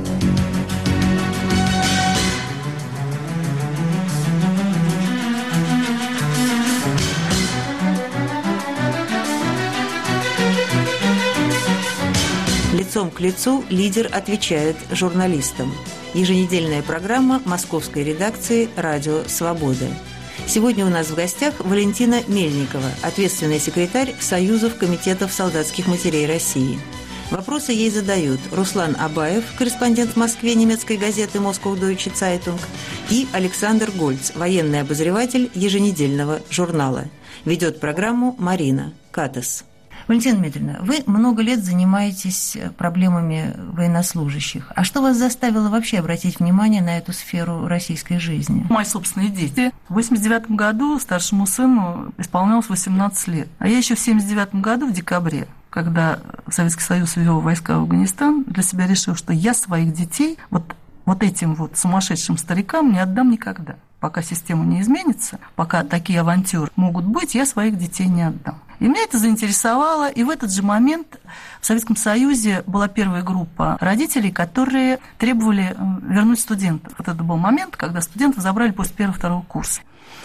Speaker 2: Лицом к лицу лидер отвечает журналистам. Еженедельная программа московской редакции «Радио Свобода». Сегодня у нас в гостях Валентина Мельникова, ответственный секретарь Союзов комитетов солдатских матерей России. Вопросы ей задают Руслан Абаев, корреспондент в Москве немецкой газеты «Москоу Дойче Цайтунг», и Александр Гольц, военный обозреватель еженедельного журнала. Ведет программу Марина Катас. Валентина Дмитриевна, вы много лет занимаетесь проблемами военнослужащих. А что вас заставило вообще обратить внимание на эту сферу российской жизни?
Speaker 3: Мои собственные дети. В 1989 году старшему сыну исполнялось 18 лет. А я еще в 1979 году, в декабре, когда Советский Союз ввел войска в Афганистан, для себя решил, что я своих детей вот этим вот сумасшедшим старикам не отдам никогда. Пока система не изменится, пока такие авантюры могут быть, я своих детей не отдам. И меня это заинтересовало, и в этот же момент в Советском Союзе была первая группа родителей, которые требовали вернуть студентов. Вот это был момент, когда студентов забрали после 1-2 курса.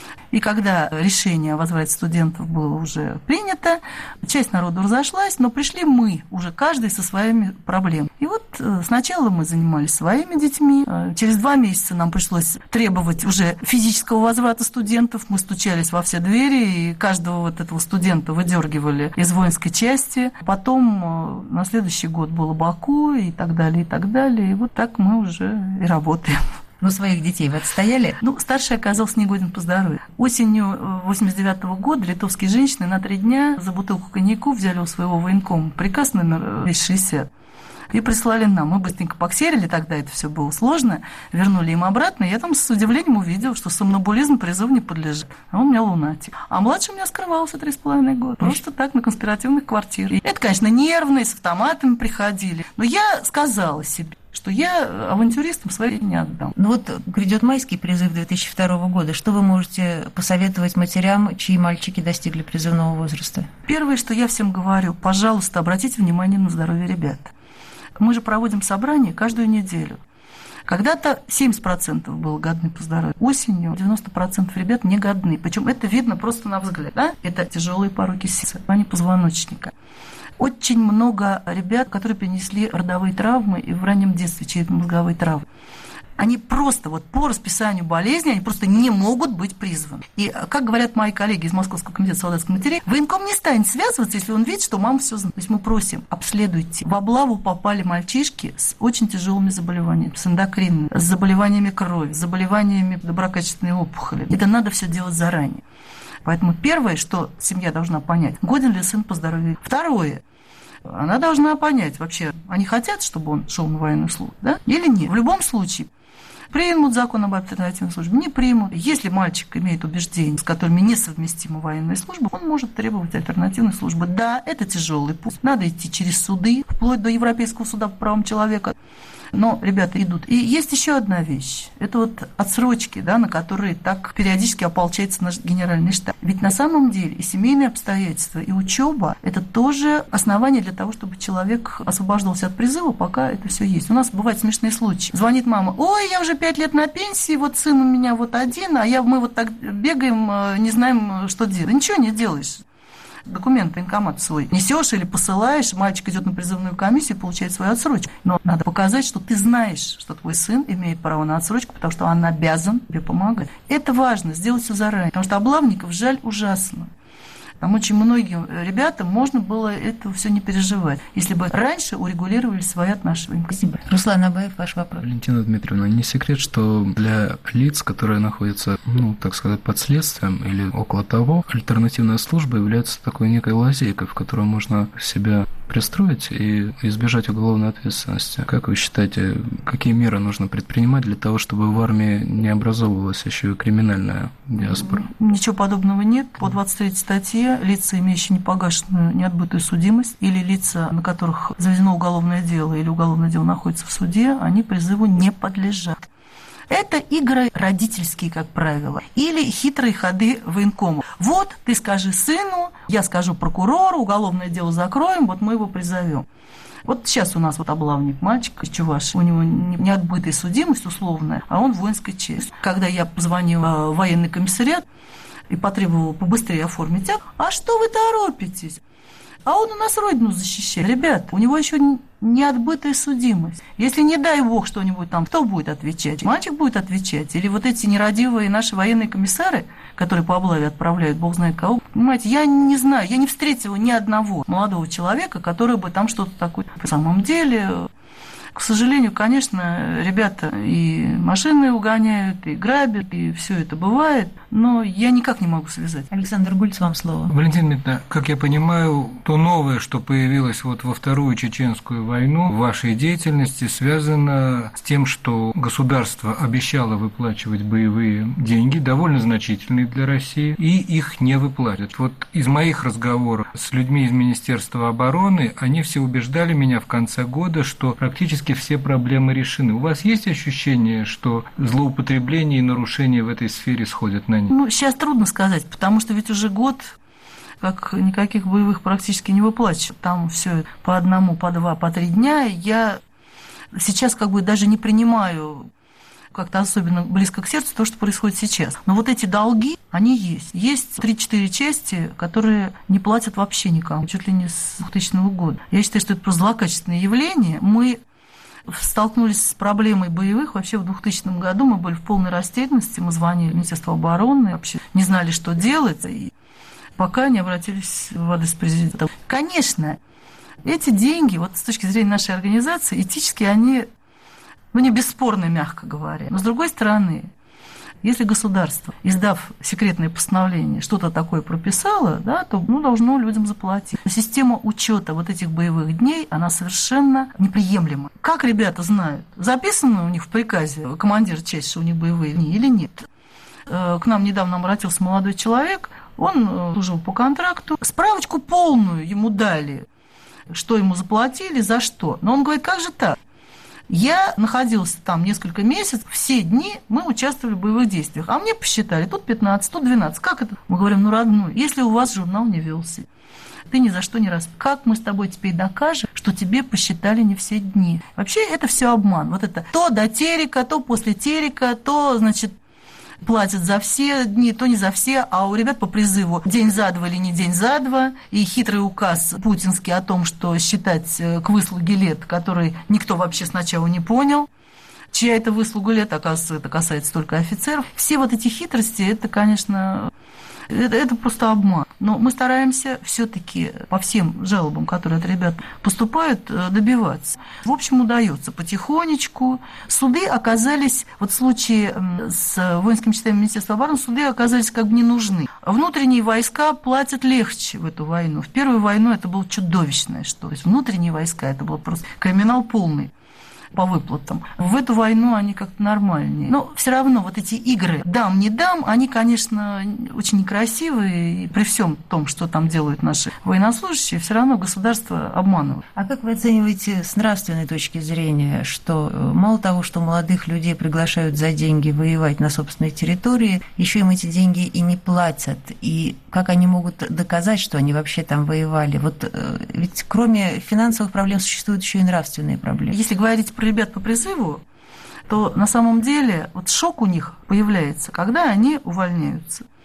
Speaker 3: И когда решение о возврате студентов было уже принято, часть народу разошлась, но пришли мы, уже каждый со своими проблемами. И вот сначала мы занимались своими детьми, через 2 месяца нам пришлось требовать уже физического возврата студентов, мы стучались во все двери, и каждого вот этого студента выдергивали из воинской части. Потом на следующий год было Баку и так далее, и так далее. И вот так мы уже и работаем.
Speaker 2: Но своих детей вы отстояли?
Speaker 3: Старший оказался негоден по здоровью. Осенью 1989 года литовские женщины на 3 дня за бутылку коньяку взяли у своего военкома приказ номер 60 и прислали нам. Мы быстренько поксерили, тогда это все было сложно, вернули им обратно. И я там с удивлением увидела, что сомнобулизм призыву не подлежит. А он у меня лунатик. А младший у меня скрывался 3,5 года. Просто так, на конспиративных квартирах. Это, конечно, нервные, с автоматами приходили. Но я сказала себе, что я авантюристам своих не отдам.
Speaker 2: Грядет майский призыв 2002 года. Что вы можете посоветовать матерям, чьи мальчики достигли призывного возраста?
Speaker 3: Первое, что я всем говорю, пожалуйста, обратите внимание на здоровье ребят. Мы же проводим собрания каждую неделю. Когда-то 70% было годны по здоровью. Осенью 90% ребят не годны. Причем это видно просто на взгляд. Да? Это тяжелые пороки сердца, а не позвоночника. Очень много ребят, которые перенесли родовые травмы и в раннем детстве черепно-мозговые травмы. Они просто по расписанию болезни, они просто не могут быть призваны. И, как говорят мои коллеги из Московского комитета солдатских матерей, военком не станет связываться, если он видит, что мама все знает. То есть мы просим, обследуйте. В облаву попали мальчишки с очень тяжелыми заболеваниями, с эндокринными, с заболеваниями крови, с заболеваниями доброкачественной опухоли. Это надо все делать заранее. Поэтому первое, что семья должна понять, годен ли сын по здоровью. Второе, она должна понять вообще, они хотят, чтобы он шел на военную службу, да, или нет. В любом случае, примут закон об альтернативной службе, не примут. Если мальчик имеет убеждения, с которыми несовместима военная служба, он может требовать альтернативной службы. Да, это тяжелый путь. Надо идти через суды, вплоть до Европейского суда по правам человека. Но ребята идут. И есть еще одна вещь. Это отсрочки, да, на которые так периодически ополчается наш генеральный штаб. Ведь на самом деле и семейные обстоятельства, и учеба – это тоже основание для того, чтобы человек освобождался от призыва, пока это все есть. У нас бывают смешные случаи. Звонит мама: ой, я уже 5 лет на пенсии, сын у меня один, а мы так бегаем, не знаем, что делать. Ничего не делаешь. документ в военкомат свой несешь или посылаешь, мальчик идет на призывную комиссию и получает свою отсрочку. Но надо показать, что ты знаешь, что твой сын имеет право на отсрочку, потому что он обязан тебе помогать. Это важно, сделать все заранее, потому что облавников жаль ужасно. Там очень многим ребятам можно было это все не переживать, если бы раньше урегулировали свои отношения.
Speaker 2: Спасибо. Руслан Абаев, ваш вопрос.
Speaker 5: Валентина Дмитриевна, не секрет, что для лиц, которые находятся, так сказать, под следствием или около того, альтернативная служба является такой некой лазейкой, в которую можно себя пристроить и избежать уголовной ответственности. Как вы считаете, какие меры нужно предпринимать для того, чтобы в армии не образовывалась еще и криминальная диаспора?
Speaker 3: Ничего подобного нет. По 23 статье лица, имеющие непогашенную, неотбытую судимость, или лица, на которых заведено уголовное дело, или уголовное дело находится в суде, они призыву не подлежат. Это игры родительские, как правило, или хитрые ходы военкома. Вот ты скажи сыну, я скажу прокурору, уголовное дело закроем, вот мы его призовем. Вот сейчас у нас облавник, мальчик из Чувашии, у него неотбытая судимость условная, а он в воинской части. Когда я позвонила в военный комиссариат и потребовала побыстрее оформить акт, а что вы торопитесь? А он у нас родину защищает. Ребята, у него еще неотбытая судимость. Если, не дай бог, что-нибудь там, кто будет отвечать? Мальчик будет отвечать? Или вот эти нерадивые наши военные комиссары, которые по облаве отправляют бог знает кого? Понимаете, я не знаю, я не встретила ни одного молодого человека, который бы там что-то такое... На самом деле... К сожалению, конечно, ребята и машины угоняют, и грабят, и все это бывает, но я никак не могу связать.
Speaker 2: Александр Гульц, вам слово.
Speaker 4: Валентина Дмитриевна, как я понимаю, то новое, что появилось вот во Вторую Чеченскую войну, в вашей деятельности связано с тем, что государство обещало выплачивать боевые деньги, довольно значительные для России, и их не выплатят. Вот из моих разговоров с людьми из Министерства обороны, они все убеждали меня в конце года, что практически все проблемы решены. У вас есть ощущение, что злоупотребления и нарушения в этой сфере сходят на нет?
Speaker 3: Сейчас трудно сказать, потому что ведь уже год, как никаких боевых практически не выплачивают. Там все по одному, по два, по 3 дня. Я сейчас даже не принимаю как-то особенно близко к сердцу то, что происходит сейчас. Но вот эти долги, они есть. Есть 3-4 части, которые не платят вообще никому, чуть ли не с 2000 года. Я считаю, что это просто злокачественное явление. Мы столкнулись с проблемой боевых вообще в 2000 году. Мы были в полной растерянности, мы звонили в Министерство обороны, вообще не знали, что делать, и пока не обратились в адрес президента. Конечно, эти деньги, вот с точки зрения нашей организации, этически они, не бесспорны, мягко говоря. Но с другой стороны, если государство, издав секретное постановление, что-то такое прописало, да, то должно людям заплатить. Система учета вот этих боевых дней, она совершенно неприемлема. Как ребята знают, записано у них в приказе командира части, что у них боевые дни или нет? К нам недавно обратился молодой человек, он служил по контракту, справочку полную ему дали, что ему заплатили, за что. Но он говорит, как же так? Я находился там несколько месяцев, все дни мы участвовали в боевых действиях. А мне посчитали, тут 15, тут 12. Как это? Мы говорим, родной, если у вас журнал не велся, ты ни за что не раз. Как мы с тобой теперь докажем, что тебе посчитали не все дни? Вообще это все обман. Вот это то до терека, то после терека, то, платят за все дни, то не за все, а у ребят по призыву день за два или не день за два, и хитрый указ путинский о том, что считать к выслуге лет, который никто вообще сначала не понял, чья это выслуга лет, оказывается, это касается только офицеров. Все вот эти хитрости, это, конечно, это просто обман. Но мы стараемся все-таки по всем жалобам, которые от ребят поступают, добиваться. В общем, удается потихонечку. Суды оказались, вот в случае с воинскими частями Министерства обороны, суды оказались не нужны. Внутренние войска платят легче в эту войну. В первую войну это было чудовищное что. То есть внутренние войска, это был просто криминал полный по выплатам. В эту войну они как-то нормальнее. Но все равно вот эти игры дам, не дам, они, конечно, очень некрасивые. И при всем том, что там делают наши военнослужащие, все равно государство обманывает.
Speaker 2: А как вы оцениваете с нравственной точки зрения, что мало того, что молодых людей приглашают за деньги воевать на собственной территории, еще им эти деньги и не платят? И как они могут доказать, что они вообще там воевали? Ведь кроме финансовых проблем существуют еще и нравственные проблемы.
Speaker 3: Если говорить про ребят по призыву, то на самом деле шок у них появляется, когда они увольняются.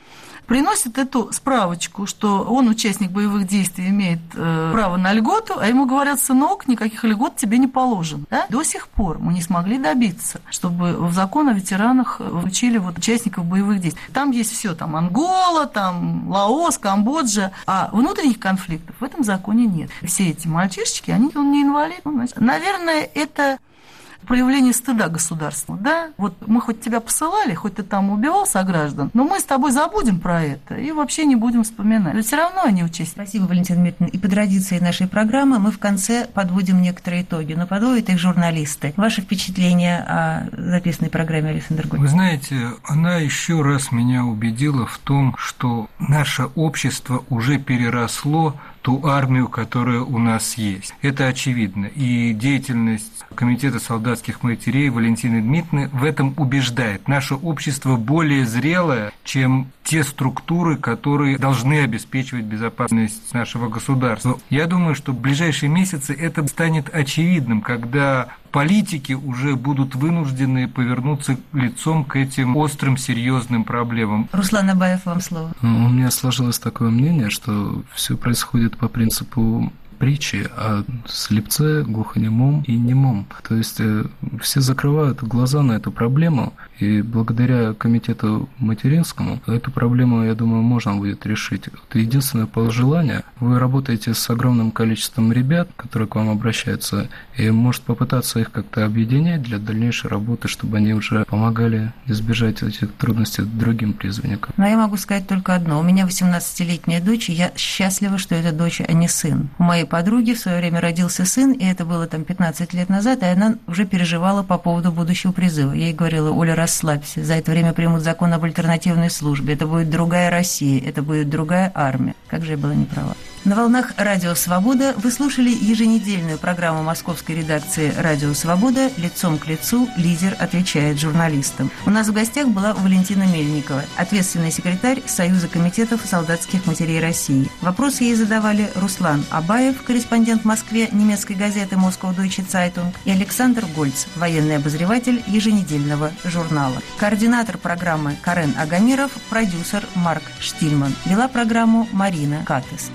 Speaker 3: приносит эту справочку, что он участник боевых действий, имеет право на льготу, а ему говорят: сынок, никаких льгот тебе не положено. Да? До сих пор мы не смогли добиться, чтобы в закон о ветеранах включили вот участников боевых действий. Там есть все, там Ангола, там Лаос, Камбоджа, а внутренних конфликтов в этом законе нет. Все эти мальчишечки, он не инвалид. Наверное, это проявление стыда государству, да? Вот мы хоть тебя посылали, хоть ты там убивал сограждан, но мы с тобой забудем про это и вообще не будем вспоминать. Но все равно они участники.
Speaker 2: Спасибо, Валентина Дмитриевна. И по традиции нашей программы мы в конце подводим некоторые итоги, но подводят их журналисты. Ваши впечатления о записанной программе, Александр Гольц?
Speaker 4: Вы знаете, она еще раз меня убедила в том, что наше общество уже переросло ту армию, которая у нас есть. Это очевидно. И деятельность Комитета солдатских матерей Валентины Дмитриевны в этом убеждает. Наше общество более зрелое, чем те структуры, которые должны обеспечивать безопасность нашего государства. Я думаю, что в ближайшие месяцы это станет очевидным, когда политики уже будут вынуждены повернуться лицом к этим острым, серьезным проблемам.
Speaker 2: Руслан Абаев, вам слово.
Speaker 5: У меня сложилось такое мнение, что все происходит по принципу притчи о слепце, глухонемом и немом. То есть все закрывают глаза на эту проблему, и благодаря комитету материнскому эту проблему, я думаю, можно будет решить. Единственное пожелание: вы работаете с огромным количеством ребят, которые к вам обращаются, и может попытаться их как-то объединять для дальнейшей работы, чтобы они уже помогали избежать этих трудностей другим призванникам.
Speaker 2: Но я могу сказать только одно. У меня 18-летняя дочь, и я счастлива, что это дочь, а не сын. У моей подруги в свое время родился сын, и это было там 15 лет назад, и она уже переживала по поводу будущего призыва. Я ей говорила: Оля, расслабься, за это время примут закон об альтернативной службе, это будет другая Россия, это будет другая армия. Как же я была не права. На волнах Радио Свобода вы слушали еженедельную программу московской редакции Радио Свобода «Лицом к лицу. Лидер отвечает журналистам». У нас в гостях была Валентина Мельникова, ответственный секретарь Союза комитетов солдатских матерей России. Вопросы ей задавали Руслан Абаев, корреспондент в Москве немецкой газеты «Москва Deutsche Zeitung», и Александр Гольц, военный обозреватель еженедельного журнала. Координатор программы Карен Агамиров, продюсер Марк Штильман. Вела программу Марина Катес.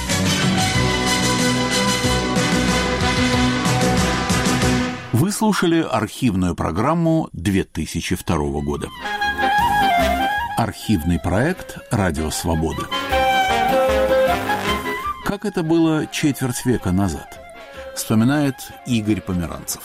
Speaker 1: Вы слушали архивную программу 2002 года. Архивный проект «Радио Свободы». Как это было четверть века назад, вспоминает Игорь Померанцев.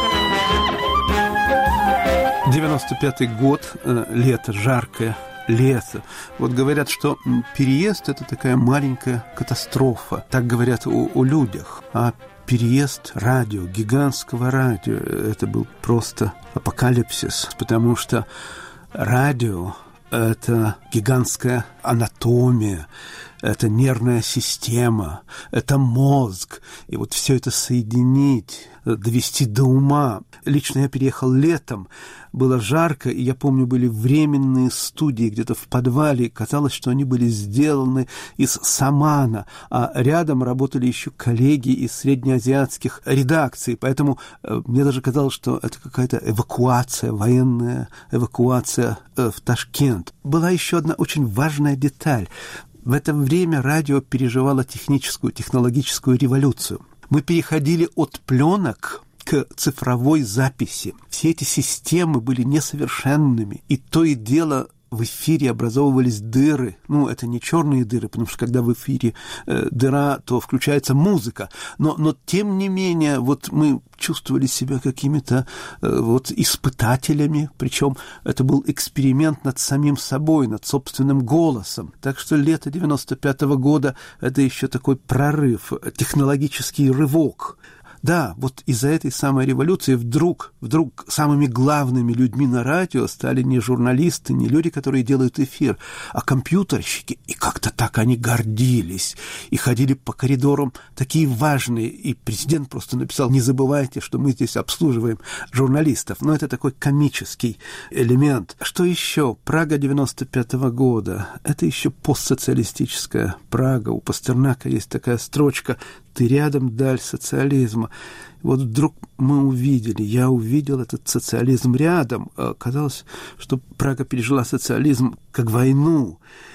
Speaker 14: 95-й год, лето, жаркое лето. Вот говорят, что переезд – это такая маленькая катастрофа. Так говорят о людях. А переезд радио, гигантского радио – это был просто апокалипсис, потому что радио – это гигантская анатомия, это нервная система, это мозг. И вот все это соединить, довести до ума. Лично я переехал летом, было жарко, и я помню, были временные студии где-то в подвале. Казалось, что они были сделаны из самана, а рядом работали еще коллеги из среднеазиатских редакций. Поэтому мне даже казалось, что это какая-то эвакуация, военная эвакуация в Ташкент. Была еще одна очень важная деталь. В это время радио переживало технологическую революцию. Мы переходили от пленок к цифровой записи. Все эти системы были несовершенными, и то и дело в эфире образовывались дыры. Ну, это не черные дыры, потому что когда в эфире дыра, то включается музыка. Но тем не менее, вот мы чувствовали себя какими-то вот испытателями, причем это был эксперимент над самим собой, над собственным голосом. Так что лето 95-го года – это еще такой прорыв, технологический рывок. Да, вот из-за этой самой революции вдруг самыми главными людьми на радио стали не журналисты, не люди, которые делают эфир, а компьютерщики. И как-то так они гордились и ходили по коридорам такие важные. И президент просто написал: не забывайте, что мы здесь обслуживаем журналистов. Но это такой комический элемент. Что еще? Прага 95-го года. Это еще постсоциалистическая Прага. У Пастернака есть такая строчка: «Ты рядом, даль социализма». Вот вдруг я увидел этот социализм рядом. Казалось, что Прага пережила социализм как войну.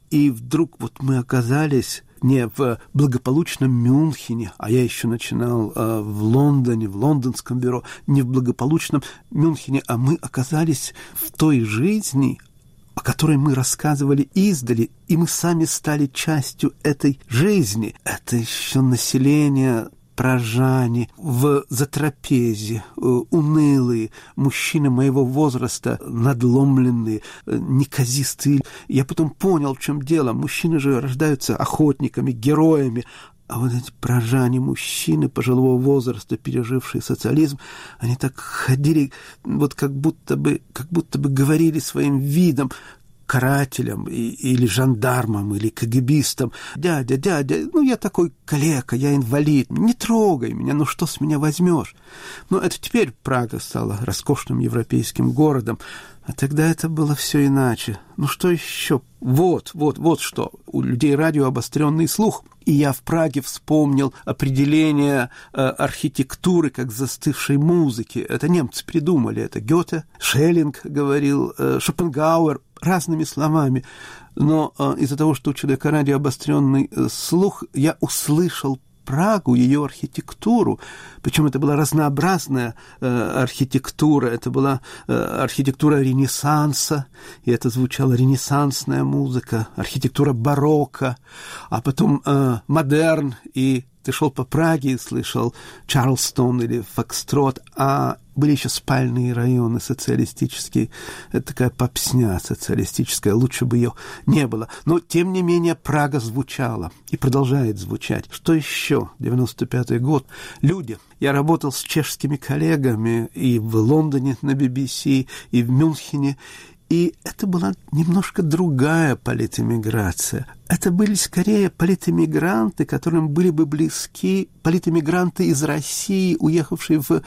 Speaker 14: И вдруг вот мы оказались не в благополучном Мюнхене, а я еще начинал в Лондоне, в лондонском бюро, не в благополучном Мюнхене, а мы оказались в той жизни, о которой мы рассказывали издали, и мы сами стали частью этой жизни. Это еще население прожане, в затрапезе, унылые, мужчины моего возраста, надломленные, неказистые. Я потом понял, в чем дело. Мужчины же рождаются охотниками, героями, а вот эти прожане, мужчины пожилого возраста, пережившие социализм, они так ходили, вот как будто бы говорили своим видом, карателям или жандармам, или КГБистам: дядя, ну я такой калека, я инвалид, не трогай меня, ну что с меня возьмешь? Но это теперь Прага стала роскошным европейским городом, а тогда это было все иначе. Ну что еще? Вот что. У людей радиообостренный слух. И я в Праге вспомнил определение архитектуры как застывшей музыки. Это немцы придумали. Это Гёте, Шеллинг говорил, Шопенгауэр, разными словами. Но из-за того, что у человека радиообостренный слух, я услышал Прагу, ее архитектуру. Причем это была разнообразная архитектура. Это была архитектура Ренессанса, и это звучала ренессансная музыка, архитектура барокко, а потом модерн, и ты шел по Праге и слышал Чарльстон или Фокстрот, а были еще спальные районы социалистические. Это такая попсня социалистическая, лучше бы ее не было. Но, тем не менее, Прага звучала и продолжает звучать. Что еще? 95-й год. Люди. Я работал с чешскими коллегами и в Лондоне на BBC, и в Мюнхене. И это была немножко другая политэмиграция. Это были скорее политэмигранты, которым были бы близки политэмигранты из России, уехавшие в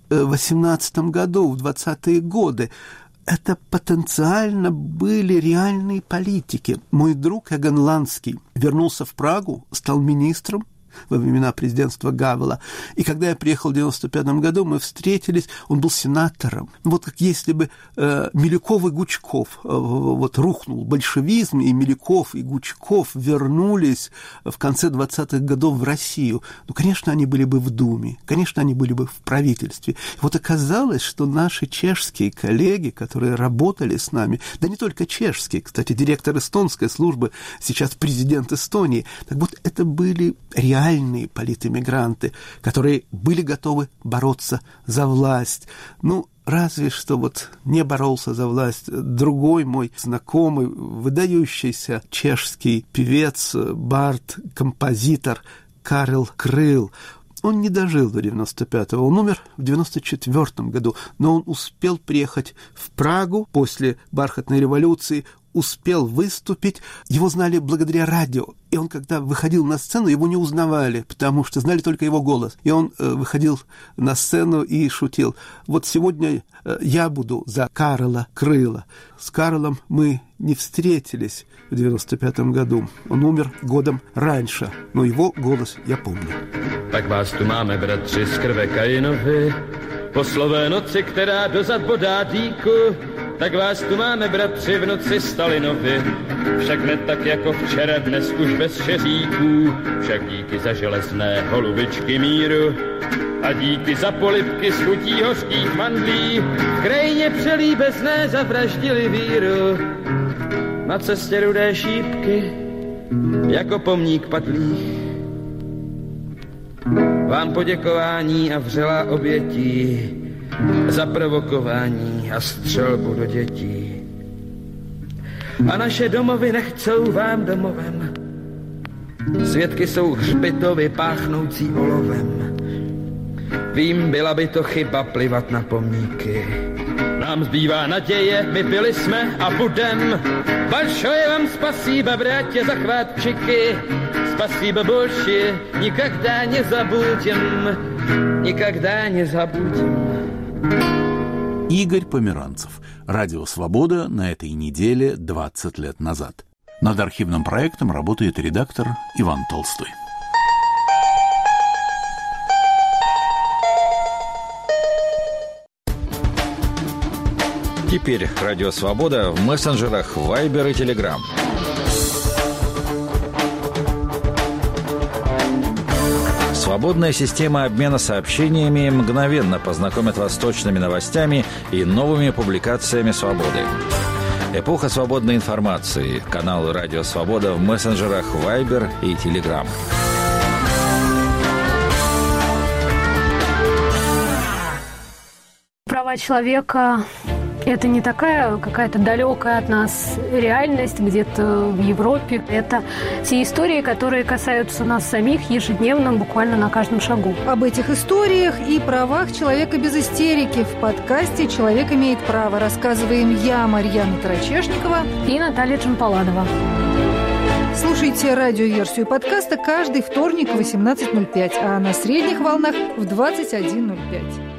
Speaker 14: 18 году, в 20-е годы. Это потенциально были реальные политики. Мой друг Эгон Ланский вернулся в Прагу, стал министром во времена президентства Гавела. И когда я приехал в 95 году, мы встретились, он был сенатором. Вот как если бы Милюков и Гучков, вот рухнул большевизм, и Милюков и Гучков вернулись в конце 20-х годов в Россию. Ну, конечно, они были бы в Думе, конечно, они были бы в правительстве. И вот оказалось, что наши чешские коллеги, которые работали с нами, да не только чешские, кстати, директор эстонской службы, сейчас президент Эстонии, так вот это были реальные политэмигранты, которые были готовы бороться за власть. Ну, разве что вот не боролся за власть другой мой знакомый, выдающийся чешский певец, бард, композитор Карел Крыл. Он не дожил до 95-го, он умер в 94-м году, но он успел приехать в Прагу после бархатной революции, успел выступить, его знали благодаря радио. И он, когда выходил на сцену, его не узнавали, потому что знали только его голос. И он выходил на сцену и шутил: вот сегодня я буду за Карела Крыла. С Карлом мы не встретились в 95-м году. Он умер годом раньше, но его голос я помню.
Speaker 15: Tak vás tu máme, bratři, z krve Kainovi, po slové noci, která dozad bodá dýku. Tak vás tu máme, bratři, v noci Stalinovi, však ne tak jako včera, dnes už bez šeříků, však díky za železné holubičky míru a díky za polibky s chutí hořkých mandlí, v krajině přelíbezné zavraždili víru. Na cestě rudé šípky, jako pomník padlých, vám poděkování a vřelá obětí za provokování a střelbu do dětí. A naše domovy nechcou vám domovem. Svědky jsou hřbitovy páchnoucí olovem. Vím, byla by to chyba plivat na pomníky. Nám zbývá naděje, my byli jsme a budem. Большое вам спасибо, братья, за хватчики. Спасибо больше, никогда не забудем. Никогда не забудем.
Speaker 1: Игорь Померанцев. Радио «Свобода» на этой неделе 20 лет назад. Над архивным проектом работает редактор Иван Толстой.
Speaker 16: Теперь Радио «Свобода» в мессенджерах Viber и Telegram. Свободная система обмена сообщениями мгновенно познакомит вас с точными новостями и новыми публикациями «Свободы». Эпоха свободной информации. Каналы «Радио Свобода» в мессенджерах Viber и Telegram.
Speaker 17: Права человека – это не такая какая-то далекая от нас реальность где-то в Европе. Это те истории, которые касаются нас самих ежедневно, буквально на каждом шагу.
Speaker 18: Об этих историях и правах человека без истерики в подкасте «Человек имеет право» рассказываем я, Марьяна Тарачешникова
Speaker 17: и Наталья Джампаладова.
Speaker 18: Слушайте радиоверсию подкаста каждый вторник в 18:05, а на средних волнах в 21:05.